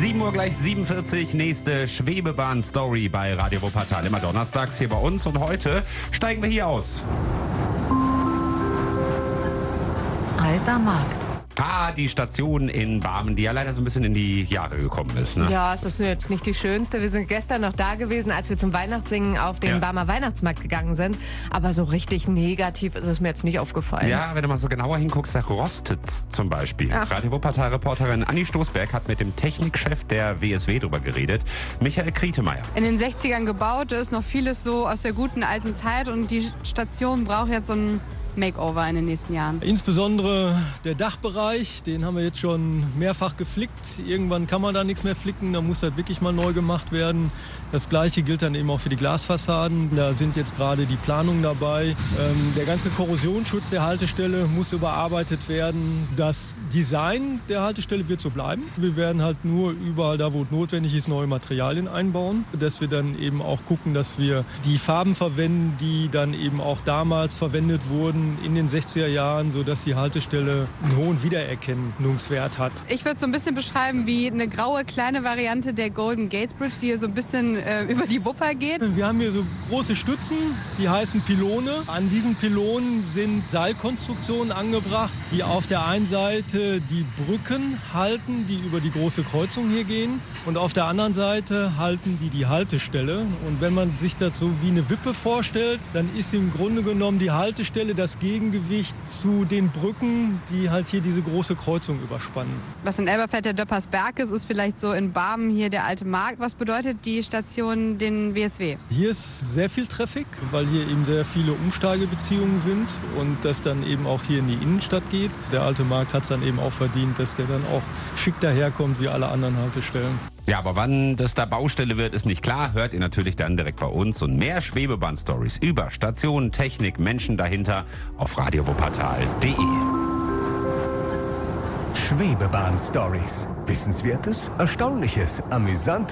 7 Uhr gleich 47, nächste Schwebebahn-Story bei Radio Wuppertal. Immer donnerstags hier bei uns und heute steigen wir hier aus. Alter Markt. Die Station in Barmen, die ja leider so ein bisschen in die Jahre gekommen ist. Ne? Ja, es ist jetzt nicht die schönste. Wir sind gestern noch da gewesen, als wir zum Weihnachtssingen auf den Barmer Weihnachtsmarkt gegangen sind. Aber so richtig negativ ist es mir jetzt nicht aufgefallen. Ja, wenn du mal so genauer hinguckst, da rostet's zum Beispiel. Radio Wuppertal-Reporterin Anni Stoßberg hat mit dem Technikchef der WSW drüber geredet, Michael Krietemeyer. In den 60ern gebaut, da ist noch vieles so aus der guten alten Zeit und die Station braucht jetzt so ein Makeover in den nächsten Jahren. Insbesondere der Dachbereich, den haben wir jetzt schon mehrfach geflickt. Irgendwann kann man da nichts mehr flicken, da muss das wirklich mal neu gemacht werden. Das Gleiche gilt dann eben auch für die Glasfassaden. Da sind jetzt gerade die Planungen dabei. Der ganze Korrosionsschutz der Haltestelle muss überarbeitet werden. Das Design der Haltestelle wird so bleiben. Wir werden halt nur überall da, wo es notwendig ist, neue Materialien einbauen. Dass wir dann eben auch gucken, dass wir die Farben verwenden, die dann eben auch damals verwendet wurden in den 60er Jahren, sodass die Haltestelle einen hohen Wiedererkennungswert hat. Ich würde es so ein bisschen beschreiben wie eine graue kleine Variante der Golden Gate Bridge, die hier so ein bisschen über die Wupper geht. Wir haben hier so große Stützen, die heißen Pylone. An diesen Pylonen sind Seilkonstruktionen angebracht, die auf der einen Seite die Brücken halten, die über die große Kreuzung hier gehen, und auf der anderen Seite halten die Haltestelle. Und wenn man sich das so wie eine Wippe vorstellt, dann ist im Grunde genommen die Haltestelle das Gegengewicht zu den Brücken, die halt hier diese große Kreuzung überspannen. Was in Elberfeld der Döppersberg ist vielleicht so in Barmen hier der alte Markt. Was bedeutet die Station den WSW? Hier ist sehr viel Traffic, weil hier eben sehr viele Umsteigebeziehungen sind und das dann eben auch hier in die Innenstadt geht. Der alte Markt hat es dann eben auch verdient, dass der dann auch schick daherkommt wie alle anderen Haltestellen. Ja, aber wann das da Baustelle wird, ist nicht klar. Hört ihr natürlich dann direkt bei uns. Und mehr Schwebebahn-Stories über Stationen, Technik, Menschen dahinter auf radiowuppertal.de. Schwebebahn-Stories. Wissenswertes, Erstaunliches, Amüsantes.